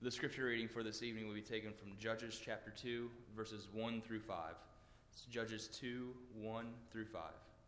The scripture reading for this evening will be taken from Judges chapter 2, verses 1 through 5. It's Judges 2, 1 through 5.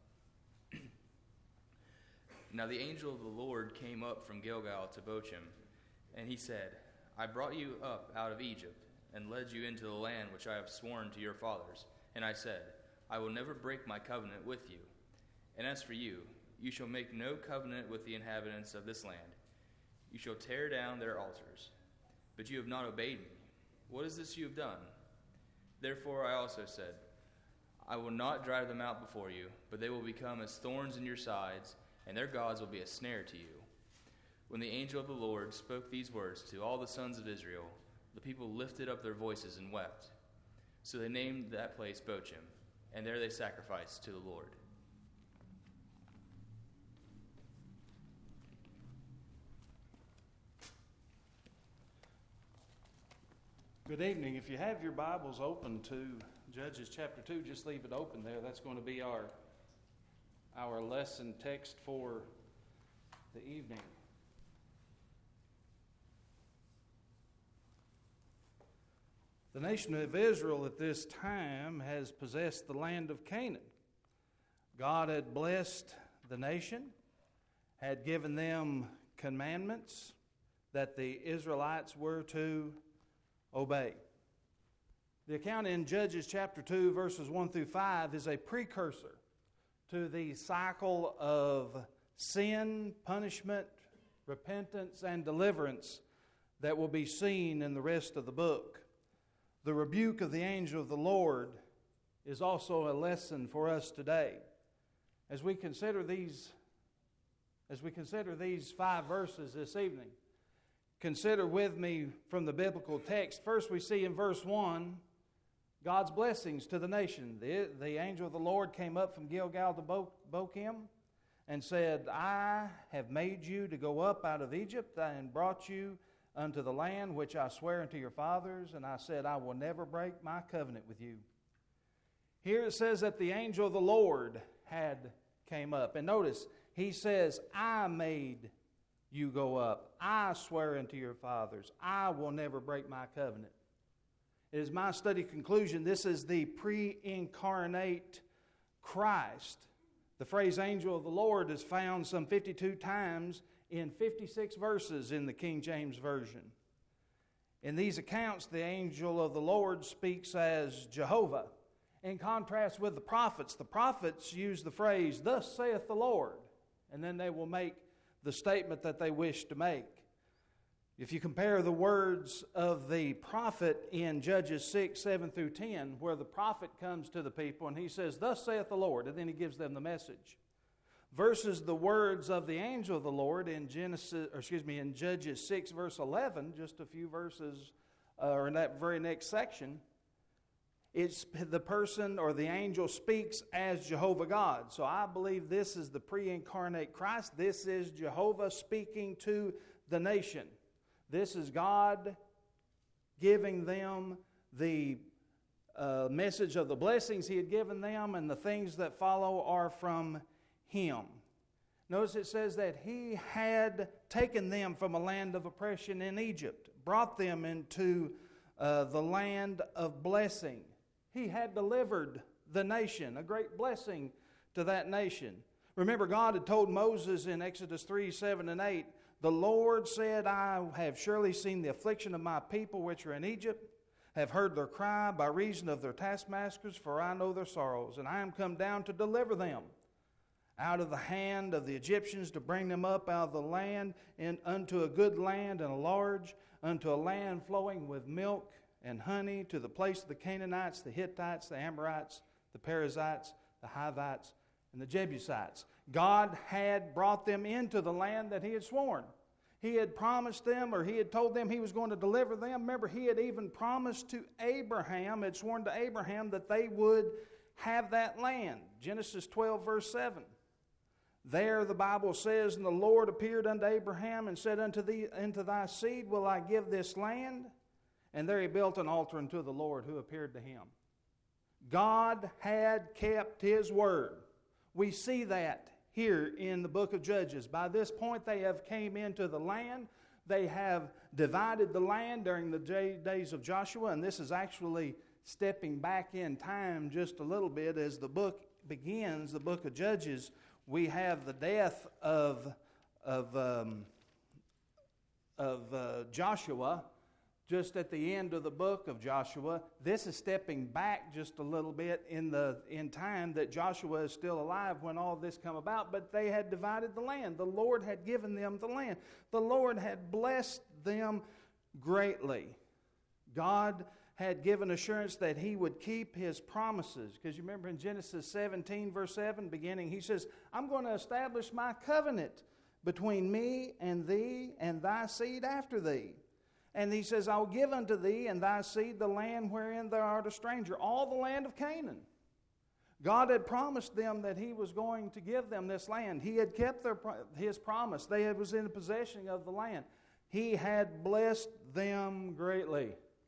Now the angel of the Lord came up from Gilgal to Bochim, and he said, I brought you up out of Egypt, and led you into the land which I have sworn to your fathers. And I said, I will never break my covenant with you. And as for you, you shall make no covenant with the inhabitants of this land. You shall tear down their altars. But you have not obeyed me. What is this you have done? Therefore I also said, I will not drive them out before you, but they will become as thorns in your sides, and their gods will be a snare to you. When the angel of the Lord spoke these words to all the sons of Israel, the people lifted up their voices and wept. So they named that place Bochim, and there they sacrificed to the Lord. Good evening. If you have your Bibles open to Judges chapter 2, just leave it open there. That's going to be our lesson text for the evening. The nation of Israel at this time has possessed the land of Canaan. God had blessed the nation, had given them commandments that the Israelites were to obey. The account in Judges chapter 2, verses 1 through 5 is a precursor to the cycle of sin, punishment, repentance, and deliverance that will be seen in the rest of the book. The rebuke of the angel of the Lord is also a lesson for us today. As we consider these 5 verses this evening, consider with me from the biblical text. First, we see in verse 1 God's blessings to the nation. The angel of the Lord came up from Gilgal to Bochim and said, I have made you to go up out of Egypt and brought you unto the land which I swear unto your fathers, and I said, I will never break my covenant with you. Here it says that the angel of the Lord had came up. And notice, he says, I made you go up. I swear unto your fathers, I will never break my covenant. It is my study conclusion, this is the pre-incarnate Christ. The phrase angel of the Lord is found some 52 times in 56 verses in the King James Version. In these accounts, the angel of the Lord speaks as Jehovah. In contrast with the prophets use the phrase, thus saith the Lord, and then they will make the statement that they wish to make. If you compare the words of the prophet in Judges 6, 7 through 10, where the prophet comes to the people and he says, thus saith the Lord, and then he gives them the message, versus the words of the angel of the Lord in Judges 6, verse 11, just a few verses, or in that very next section, it's the person or the angel speaks as Jehovah God. So I believe this is the pre-incarnate Christ. This is Jehovah speaking to the nation. This is God giving them the message of the blessings He had given them, and the things that follow are from Him. Notice it says that He had taken them from a land of oppression in Egypt, brought them into the land of blessing. He had delivered the nation, a great blessing to that nation. Remember, God had told Moses in Exodus 3, 7 and 8, the Lord said, I have surely seen the affliction of my people which are in Egypt, have heard their cry by reason of their taskmasters, for I know their sorrows, and I am come down to deliver them out of the hand of the Egyptians, to bring them up out of the land and unto a good land and a large, unto a land flowing with milk and honey, to the place of the Canaanites, the Hittites, the Amorites, the Perizzites, the Hivites, and the Jebusites. God had brought them into the land that He had sworn. He had promised them, or He had told them He was going to deliver them. Remember, He had even promised to Abraham, had sworn to Abraham that they would have that land. Genesis 12, verse 7. There the Bible says, and the Lord appeared unto Abraham and said unto thy seed will I give this land. And there he built an altar unto the Lord who appeared to him. God had kept His word. We see that here in the book of Judges. By this point they have came into the land. They have divided the land during the days of Joshua, and this is actually stepping back in time just a little bit as the book begins, the book of Judges. We have the death of Joshua just at the end of the book of Joshua. This is stepping back just a little bit in time, that Joshua is still alive when all this come about, but they had divided the land. The Lord had given them the land. The Lord had blessed them greatly. God had given assurance that He would keep His promises. Because you remember in Genesis 17, verse 7, beginning, He says, I'm going to establish my covenant between me and thee and thy seed after thee. And He says, I will give unto thee and thy seed the land wherein thou art a stranger, all the land of Canaan. God had promised them that He was going to give them this land. He had kept His promise. They was in possession of the land. He had blessed them greatly.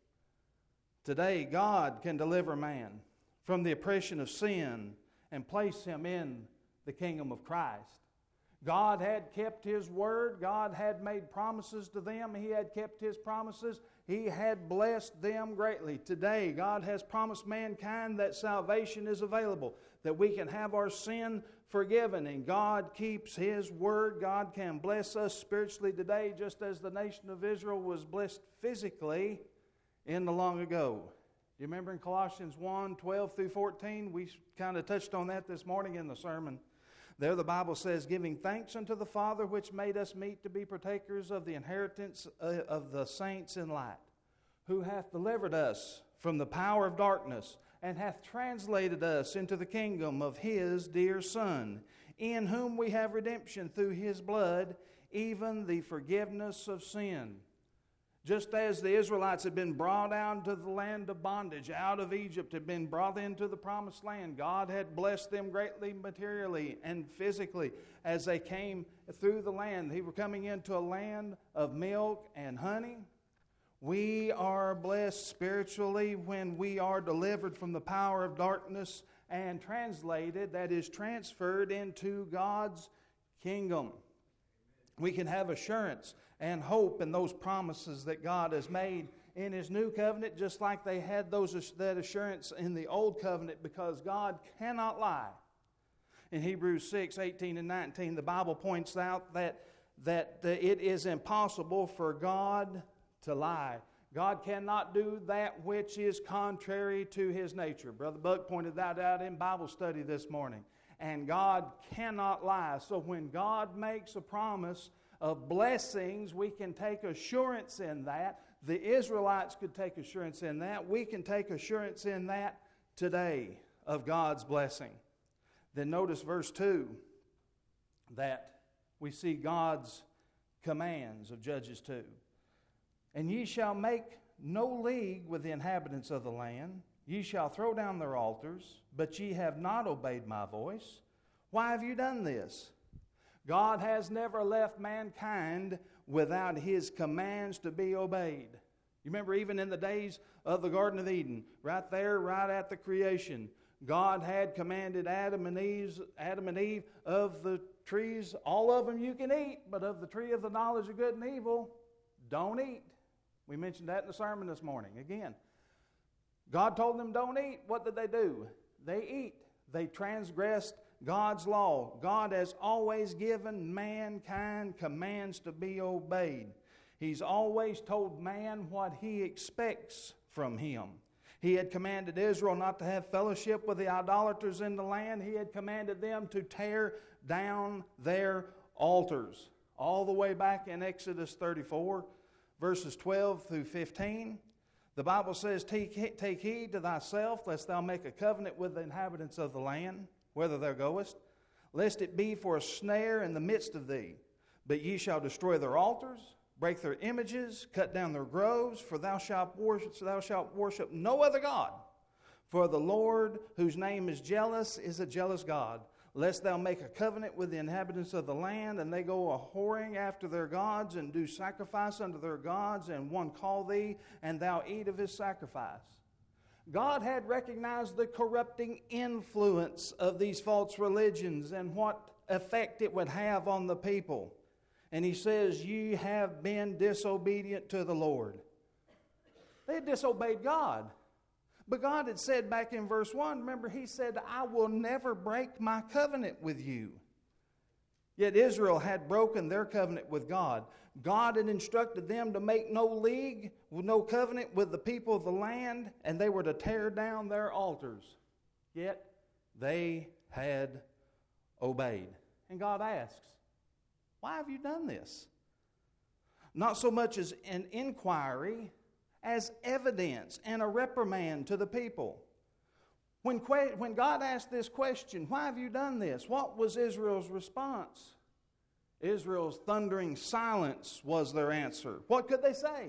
Today, God can deliver man from the oppression of sin and place him in the kingdom of Christ. God had kept His word. God had made promises to them. He had kept His promises. He had blessed them greatly. Today, God has promised mankind that salvation is available, that we can have our sin forgiven, and God keeps His word. God can bless us spiritually today, just as the nation of Israel was blessed physically in the long ago. You remember in Colossians 1, 12 through 14? We kind of touched on that this morning in the sermon. There the Bible says, giving thanks unto the Father which made us meet to be partakers of the inheritance of the saints in light, who hath delivered us from the power of darkness, and hath translated us into the kingdom of His dear Son, in whom we have redemption through His blood, even the forgiveness of sin. Just as the Israelites had been brought out to the land of bondage, out of Egypt, had been brought into the promised land, God had blessed them greatly materially and physically as they came through the land. They were coming into a land of milk and honey. We are blessed spiritually when we are delivered from the power of darkness and translated, that is, transferred into God's kingdom. We can have assurance and hope in those promises that God has made in His new covenant, just like they had that assurance in the old covenant, because God cannot lie. In Hebrews 6, 18 and 19, the Bible points out that it is impossible for God to lie. God cannot do that which is contrary to His nature. Brother Buck pointed that out in Bible study this morning. And God cannot lie. So when God makes a promise of blessings, we can take assurance in that. The Israelites could take assurance in that. We can take assurance in that today of God's blessing. Then notice verse 2, that we see God's commands of Judges 2. And ye shall make no league with the inhabitants of the land. Ye shall throw down their altars, but ye have not obeyed my voice. Why have you done this? God has never left mankind without His commands to be obeyed. You remember even in the days of the Garden of Eden, right there, right at the creation, God had commanded Adam and Eve of the trees, all of them you can eat, but of the tree of the knowledge of good and evil, don't eat. We mentioned that in the sermon this morning. Again, God told them don't eat. What did they do? They eat. They transgressed God's law. God has always given mankind commands to be obeyed. He's always told man what He expects from him. He had commanded Israel not to have fellowship with the idolaters in the land. He had commanded them to tear down their altars. All the way back in Exodus 34, verses 12 through 15. The Bible says, Take heed to thyself, lest thou make a covenant with the inhabitants of the land, whither thou goest, lest it be for a snare in the midst of thee. But ye shall destroy their altars, break their images, cut down their groves, for thou shalt worship no other God. For the Lord, whose name is a jealous God. Lest thou make a covenant with the inhabitants of the land, and they go a-whoring after their gods, and do sacrifice unto their gods, and one call thee, and thou eat of his sacrifice. God had recognized the corrupting influence of these false religions and what effect it would have on the people. And he says, "You have been disobedient to the Lord." They had disobeyed God. But God had said back in verse 1, remember, he said, "I will never break my covenant with you." Yet Israel had broken their covenant with God. God had instructed them to make no league, no covenant with the people of the land, and they were to tear down their altars. Yet they had obeyed. And God asks, "Why have you done this?" Not so much as an inquiry as evidence and a reprimand to the people. When God asked this question, "Why have you done this?" what was Israel's response? Israel's thundering silence was their answer. What could they say?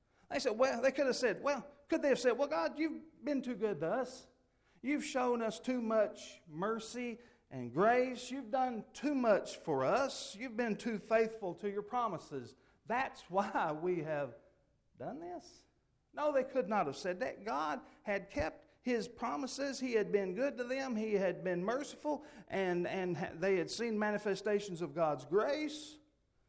They could have said, "Well, God, you've been too good to us. You've shown us too much mercy and grace. You've done too much for us. You've been too faithful to your promises. That's why we have done this." No, they could not have said that. God had kept His promises. He had been good to them. He had been merciful, and they had seen manifestations of God's grace.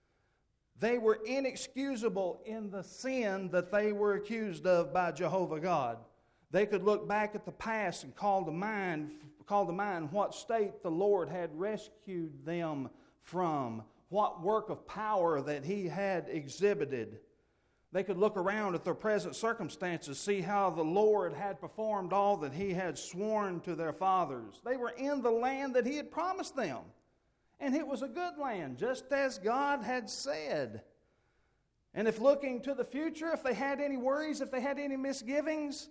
They were inexcusable in the sin that they were accused of by Jehovah God. They could look back at the past and call to mind what state the Lord had rescued them from, what work of power that He had exhibited. They could look around at their present circumstances, see how the Lord had performed all that He had sworn to their fathers. They were in the land that He had promised them. And it was a good land, just as God had said. And if looking to the future, if they had any worries, if they had any misgivings,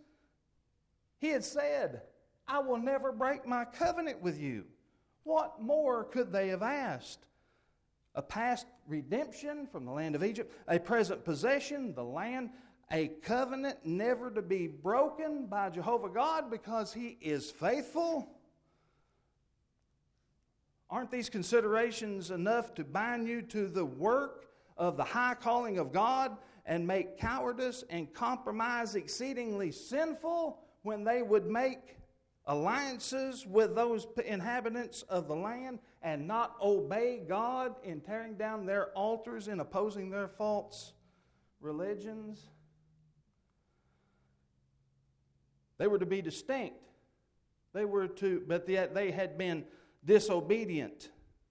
He had said, "I will never break my covenant with you." What more could they have asked? A past redemption from the land of Egypt, a present possession, the land, a covenant never to be broken by Jehovah God because He is faithful. Aren't these considerations enough to bind you to the work of the high calling of God and make cowardice and compromise exceedingly sinful when they would make alliances with those inhabitants of the land and not obey God in tearing down their altars and opposing their false religions? They were to be distinct. But yet they had been disobedient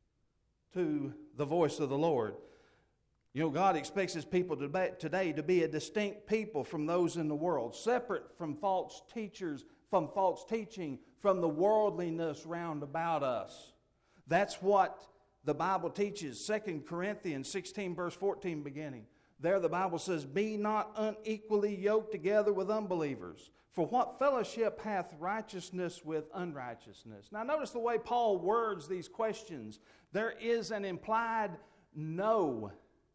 to the voice of the Lord. You know, God expects His people today to be a distinct people from those in the world, separate from false teachers, from false teaching, from the worldliness round about us. That's what the Bible teaches. 2 Corinthians 16 verse 14 beginning. There the Bible says, "Be not unequally yoked together with unbelievers. For what fellowship hath righteousness with unrighteousness?" Now notice the way Paul words these questions. There is an implied no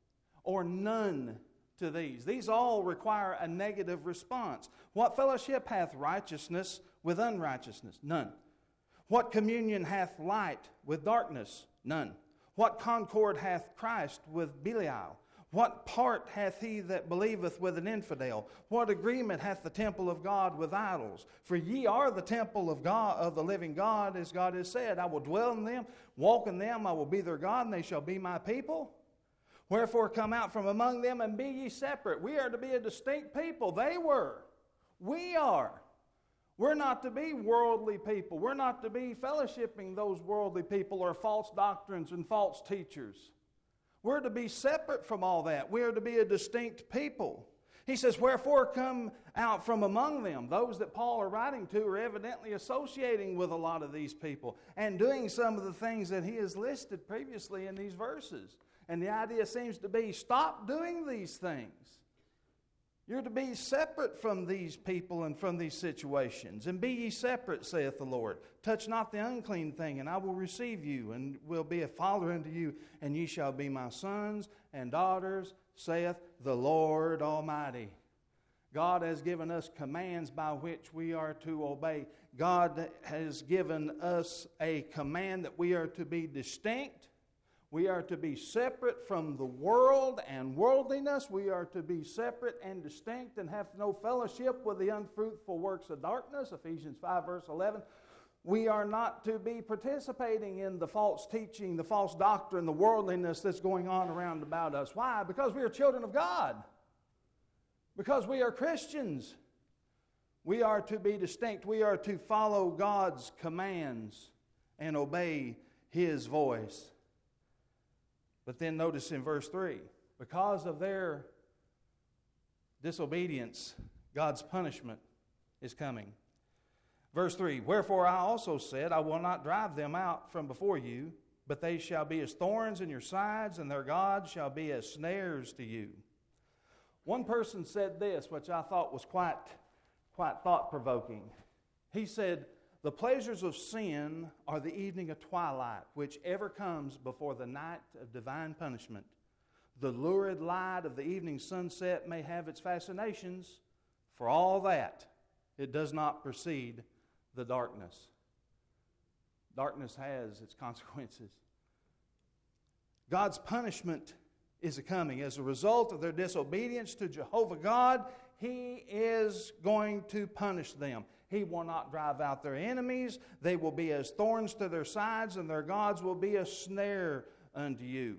or none to these. These all require a negative response. What fellowship hath righteousness with unrighteousness? None. What communion hath light with darkness? None. What concord hath Christ with Belial? What part hath he that believeth with an infidel? What agreement hath the temple of God with idols? For ye are the temple of God, of the living God, as God has said, "I will dwell in them, walk in them, I will be their God, and they shall be my people." Wherefore come out from among them and be ye separate. We are to be a distinct people. They were. We are. We're not to be worldly people. We're not to be fellowshipping those worldly people or false doctrines and false teachers. We're to be separate from all that. We are to be a distinct people. He says, "Wherefore come out from among them." Those that Paul are writing to are evidently associating with a lot of these people and doing some of the things that he has listed previously in these verses. And the idea seems to be, stop doing these things. You're to be separate from these people and from these situations. "And be ye separate, saith the Lord. Touch not the unclean thing, and I will receive you, and will be a father unto you, and ye shall be my sons and daughters, saith the Lord Almighty." God has given us commands by which we are to obey. God has given us a command that we are to be distinct. We are to be separate from the world and worldliness. We are to be separate and distinct and have no fellowship with the unfruitful works of darkness. Ephesians 5 verse 11. We are not to be participating in the false teaching, the false doctrine, the worldliness that's going on around about us. Why? Because we are children of God. Because we are Christians. We are to be distinct. We are to follow God's commands and obey His voice. But then notice in verse 3, because of their disobedience, God's punishment is coming. Verse 3, wherefore I also said, I will not drive them out from before you, but they shall be as thorns in your sides, and their gods shall be as snares to you. One person said this, which I thought was quite thought-provoking. He said, the pleasures of sin are the evening of twilight, which ever comes before the night of divine punishment. The lurid light of the evening sunset may have its fascinations. For all that, it does not precede the darkness. Darkness has its consequences. God's punishment is coming. As a result of their disobedience to Jehovah God, He is going to punish them. He will not drive out their enemies. They will be as thorns to their sides, and their gods will be a snare unto you.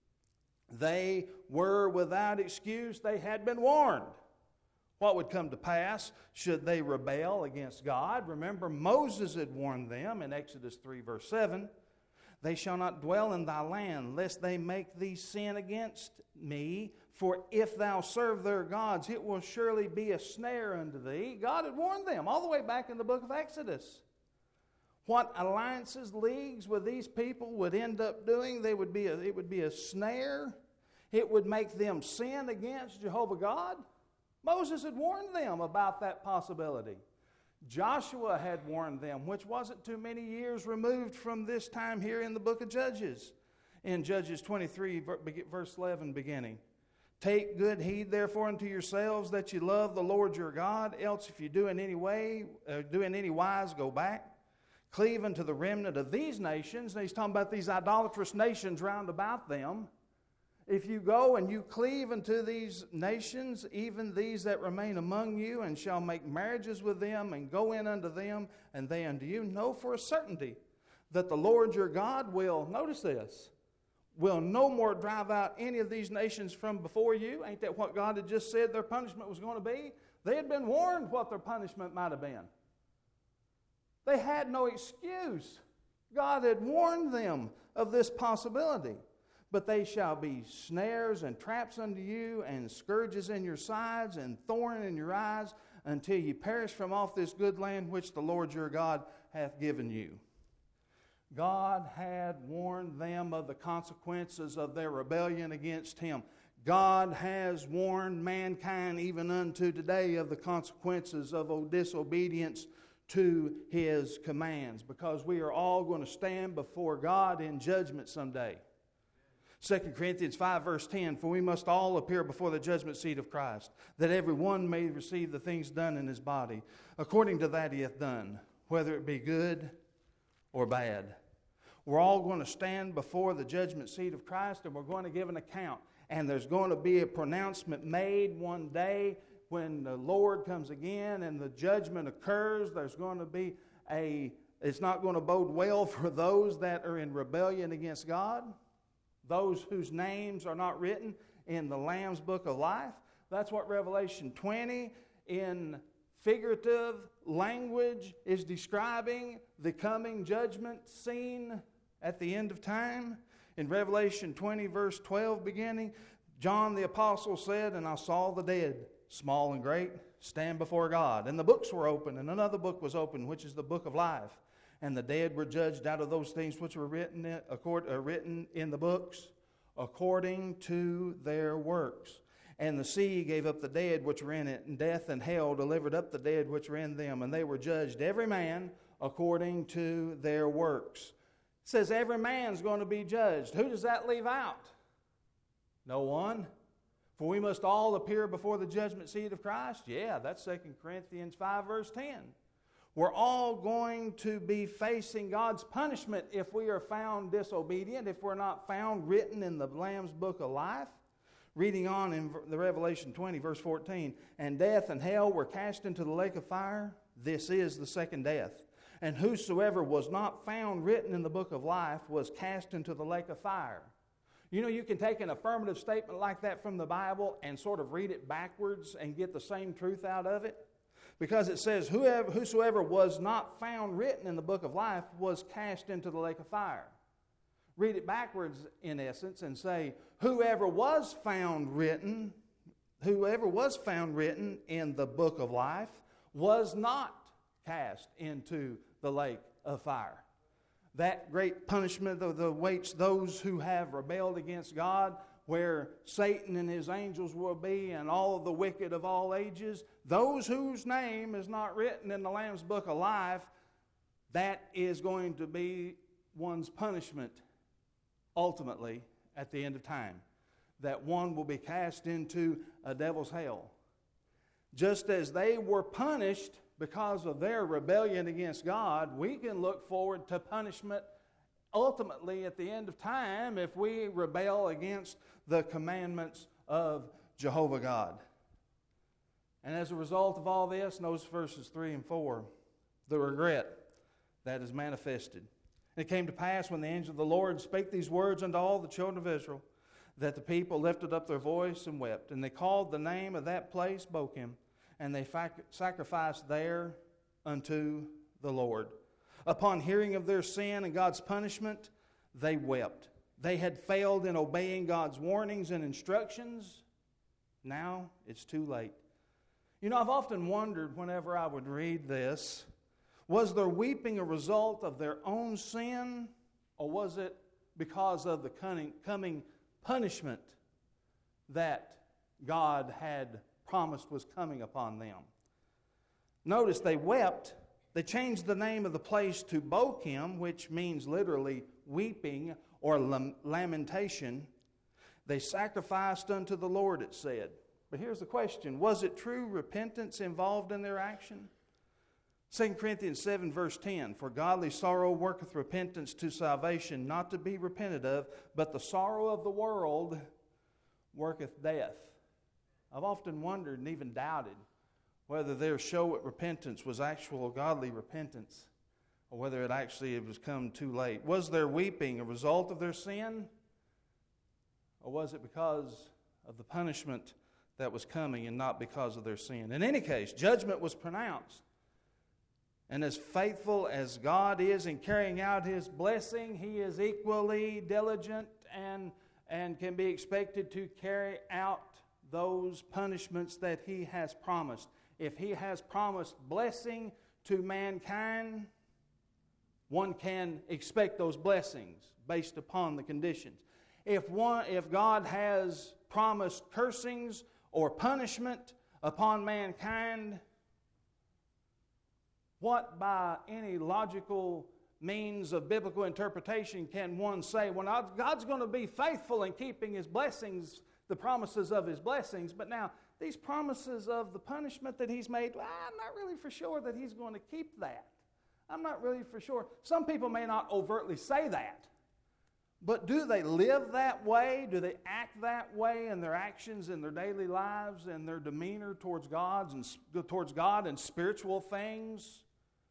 They were without excuse. They had been warned. What would come to pass should they rebel against God? Remember, Moses had warned them in Exodus 3 verse 7, they shall not dwell in thy land, lest they make thee sin against me. For if thou serve their gods, it will surely be a snare unto thee. God had warned them all the way back in the book of Exodus. What alliances, leagues with these people would end up doing, it would be a snare. It would make them sin against Jehovah God. Moses had warned them about that possibility. Joshua had warned them, which wasn't too many years removed from this time here in the book of Judges. In Judges 23, verse 11 beginning. Take good heed, therefore, unto yourselves that you love the Lord your God, else if you do in any wise, go back. Cleave unto the remnant of these nations. And he's talking about these idolatrous nations round about them. If you go and you cleave unto these nations, even these that remain among you, and shall make marriages with them, and go in unto them, and they unto you, know for a certainty that the Lord your God will, notice this, will no more drive out any of these nations from before you. Ain't that what God had just said their punishment was going to be? They had been warned what their punishment might have been. They had no excuse. God had warned them of this possibility. But they shall be snares and traps unto you, and scourges in your sides, and thorn in your eyes, until ye perish from off this good land which the Lord your God hath given you. God had warned them of the consequences of their rebellion against Him. God has warned mankind even unto today of the consequences of disobedience to His commands, because we are all going to stand before God in judgment someday. 2 Corinthians 5 verse 10, for we must all appear before the judgment seat of Christ, that every one may receive the things done in his body, according to that he hath done, whether it be good or bad. We're all going to stand before the judgment seat of Christ, and we're going to give an account. And there's going to be a pronouncement made one day when the Lord comes again and the judgment occurs. There's going to be it's not going to bode well for those that are in rebellion against God. Those whose names are not written in the Lamb's book of life. That's what Revelation 20 in figurative language is describing the coming judgment scene at the end of time. In Revelation 20 verse 12 beginning, John the Apostle said, and I saw the dead, small and great, stand before God. And the books were opened, and another book was opened, which is the book of life. And the dead were judged out of those things which were written in the books according to their works. And the sea gave up the dead which were in it, and death and hell delivered up the dead which were in them. And they were judged, every man according to their works. It says every man's going to be judged. Who does that leave out? No one. For we must all appear before the judgment seat of Christ. Yeah, that's 2 Corinthians 5 verse 10. We're all going to be facing God's punishment if we are found disobedient, if we're not found written in the Lamb's book of life. Reading on in the Revelation 20, verse 14, and death and hell were cast into the lake of fire. This is the second death. And whosoever was not found written in the book of life was cast into the lake of fire. You know, you can take an affirmative statement like that from the Bible and sort of read it backwards and get the same truth out of it. Because it says, whosoever was not found written in the book of life was cast into the lake of fire. Read it backwards, in essence, and say, whoever was found written in the book of life was not cast into the lake of fire. That great punishment that awaits those who have rebelled against God, where Satan and his angels will be, and all of the wicked of all ages, those whose name is not written in the Lamb's book of life, that is going to be one's punishment ultimately at the end of time. That one will be cast into a devil's hell. Just as they were punished because of their rebellion against God, we can look forward to punishment ultimately at the end of time if we rebel against the commandments of Jehovah God. And as a result of all this, notice verses 3 and 4, the regret that is manifested. And it came to pass when the angel of the Lord spake these words unto all the children of Israel, that the people lifted up their voice and wept. And they called the name of that place Bochim, and they sacrificed there unto the Lord. Upon hearing of their sin and God's punishment, they wept. They had failed in obeying God's warnings and instructions. Now it's too late. You know, I've often wondered whenever I would read this, was their weeping a result of their own sin, or was it because of the coming punishment that God had promised was coming upon them? Notice they wept. They changed the name of the place to Bochim, which means literally weeping or lamentation. They sacrificed unto the Lord, it said. But here's the question. Was it true repentance involved in their action? 2 Corinthians 7 verse 10, for godly sorrow worketh repentance to salvation, not to be repented of, but the sorrow of the world worketh death. I've often wondered and even doubted whether their show at repentance was actual godly repentance, or whether it actually was come too late. Was their weeping a result of their sin, or was it because of the punishment that was coming and not because of their sin? In any case, judgment was pronounced. And as faithful as God is in carrying out His blessing, He is equally diligent and can be expected to carry out those punishments that He has promised. If He has promised blessing to mankind, one can expect those blessings based upon the conditions. If God has promised cursings or punishment upon mankind, what by any logical means of biblical interpretation can one say, well, God's going to be faithful in keeping His blessings, the promises of His blessings, but now these promises of the punishment that He's made, well, I'm not really for sure that He's going to keep that. I'm not really for sure. Some people may not overtly say that, but do they live that way? Do they act that way in their actions, in their daily lives, and their demeanor towards God and spiritual things?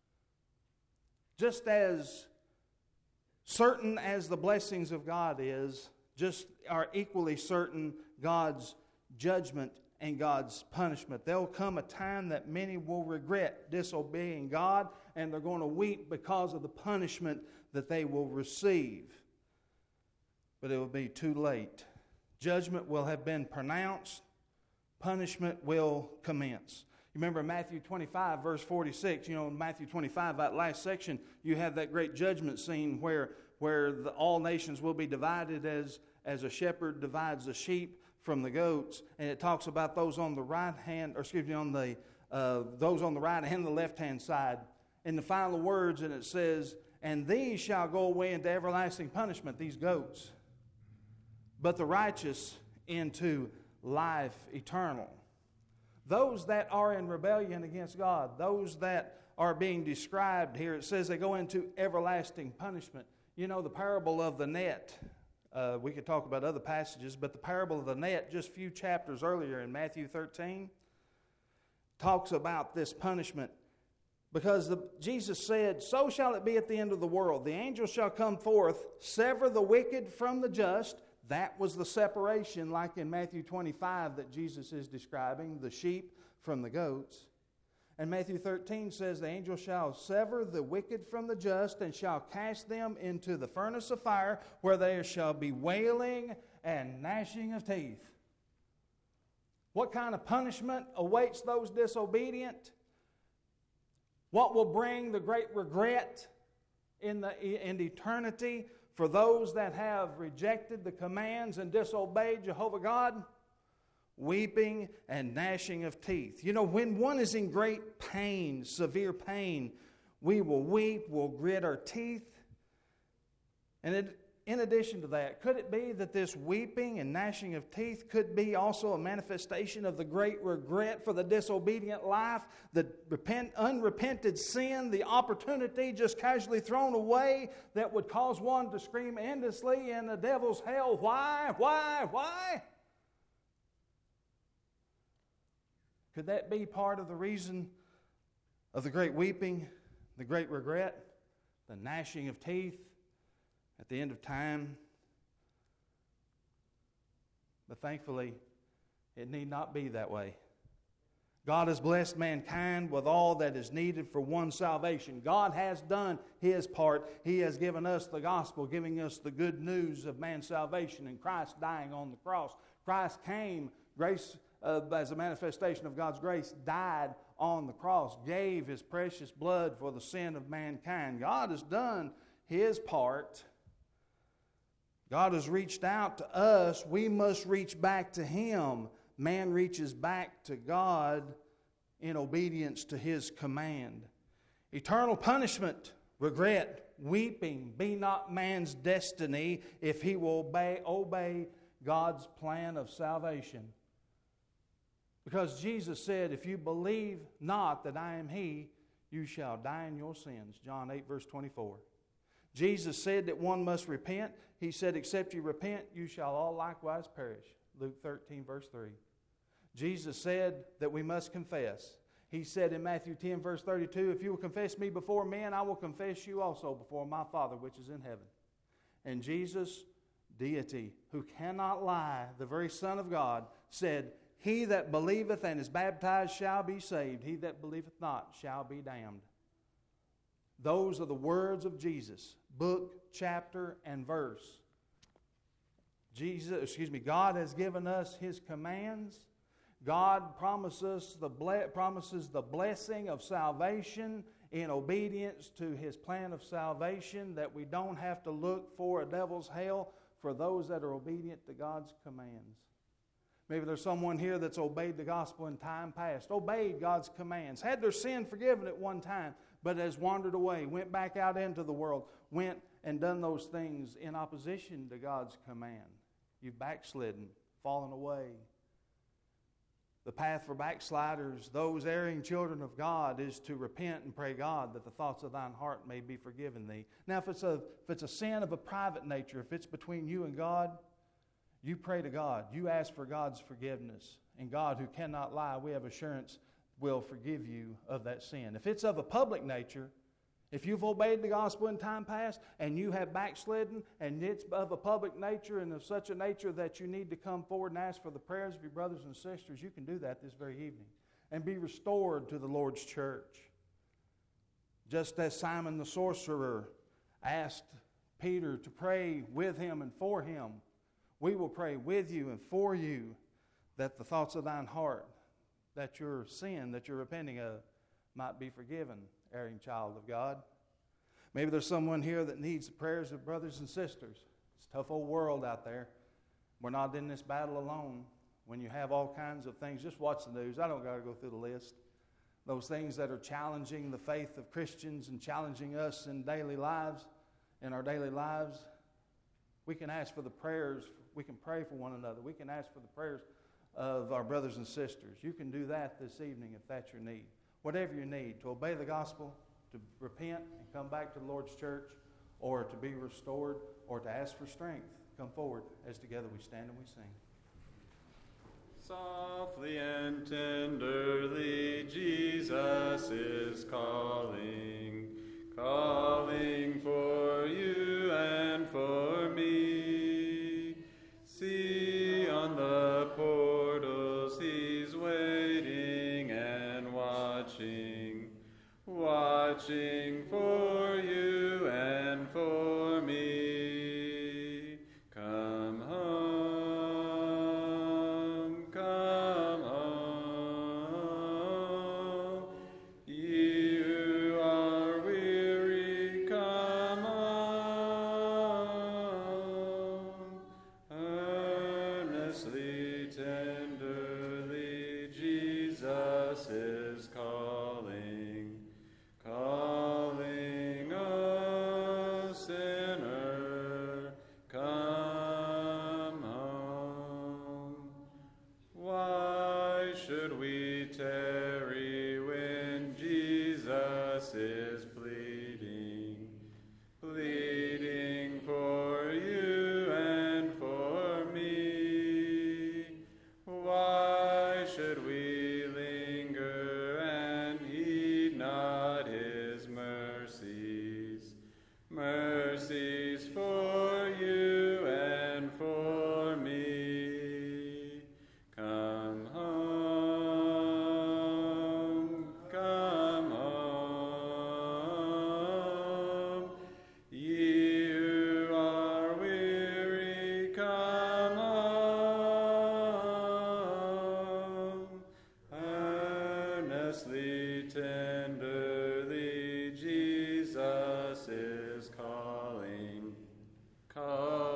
Just as certain as the blessings of God is, just are equally certain God's judgment and God's punishment. There'll come a time that many will regret disobeying God, and they're going to weep because of the punishment that they will receive. But it will be too late. Judgment will have been pronounced. Punishment will commence. You remember Matthew 25, verse 46. You know, in Matthew 25, that last section, you have that great judgment scene where all nations will be divided as a shepherd divides the sheep from the goats. And it talks about those on the right hand, those on the right and the left hand side. In the final words, and it says, and these shall go away into everlasting punishment, these goats, but the righteous into life eternal. Those that are in rebellion against God, those that are being described here, it says they go into everlasting punishment. You know, the parable of the net, we could talk about other passages, but the parable of the net, just a few chapters earlier in Matthew 13, talks about this punishment. Because Jesus said, so shall it be at the end of the world. The angel shall come forth, sever the wicked from the just. That was the separation, like in Matthew 25 that Jesus is describing, the sheep from the goats. And Matthew 13 says, the angel shall sever the wicked from the just and shall cast them into the furnace of fire, where there shall be wailing and gnashing of teeth. What kind of punishment awaits those disobedient? What will bring the great regret in eternity for those that have rejected the commands and disobeyed Jehovah God? Weeping and gnashing of teeth. You know, when one is in great pain, severe pain, we will weep, we'll grit our teeth. And in addition to that, could it be that this weeping and gnashing of teeth could be also a manifestation of the great regret for the disobedient life, the unrepented sin, the opportunity just casually thrown away that would cause one to scream endlessly in the devil's hell, why, why, why? Could that be part of the reason of the great weeping, the great regret, the gnashing of teeth at the end of time? But thankfully, it need not be that way. God has blessed mankind with all that is needed for one's salvation. God has done His part. He has given us the gospel, giving us the good news of man's salvation and Christ dying on the cross. Christ came, grace as a manifestation of God's grace, died on the cross, gave His precious blood for the sin of mankind. God has done His part. God has reached out to us. We must reach back to Him. Man reaches back to God in obedience to His command. Eternal punishment, regret, weeping be not man's destiny if he will obey God's plan of salvation. Because Jesus said, if you believe not that I am He, you shall die in your sins. John 8, verse 24. Jesus said that one must repent. He said, except you repent, you shall all likewise perish. Luke 13, verse 3. Jesus said that we must confess. He said in Matthew 10, verse 32, if you will confess me before men, I will confess you also before my Father which is in heaven. And Jesus, deity, who cannot lie, the very Son of God, said, he that believeth and is baptized shall be saved. He that believeth not shall be damned. Those are the words of Jesus, book, chapter, and verse. God has given us His commands. God promises the blessing of salvation in obedience to His plan of salvation, that we don't have to look for a devil's hell for those that are obedient to God's commands. Maybe there's someone here that's obeyed the gospel in time past, obeyed God's commands, had their sin forgiven at one time, but has wandered away, went back out into the world, went and done those things in opposition to God's command. You've backslidden, fallen away. The path for backsliders, those erring children of God, is to repent and pray God that the thoughts of thine heart may be forgiven thee. Now, if it's a sin of a private nature, if it's between you and God, you pray to God. You ask for God's forgiveness. And God, who cannot lie, we have assurance, will forgive you of that sin. If it's of a public nature, if you've obeyed the gospel in time past and you have backslidden and it's of a public nature and of such a nature that you need to come forward and ask for the prayers of your brothers and sisters, you can do that this very evening and be restored to the Lord's church. Just as Simon the sorcerer asked Peter to pray with him and for him, we will pray with you and for you that the thoughts of thine heart, that your sin that you're repenting of might be forgiven, erring child of God. Maybe there's someone here that needs the prayers of brothers and sisters. It's a tough old world out there. We're not in this battle alone. When you have all kinds of things, just watch the news. I don't got to go through the list. Those things that are challenging the faith of Christians and challenging us in daily lives, in our daily lives. We can ask for the prayers. We can pray for one another. We can ask for the prayers of our brothers and sisters. You can do that this evening if that's your need. Whatever you need, to obey the gospel, to repent and come back to the Lord's church, or to be restored, or to ask for strength, come forward as together we stand and we sing. Softly and tenderly Jesus is calling, calling for you and for me. See on the portals he's waiting and watching, watching for you and for me. Come home, come home. Ye who are weary, come home. Earnestly, tenderly, Jesus is calling, calling a sinner, come home. Why should we tarry when Jesus is pleading, pleading for you and for me? Why should we linger and heed not his mercies, mercies for you and for me? Come home, come home. Ye who are weary, come home. Earnestly, tenderly, Jesus is calling, calling.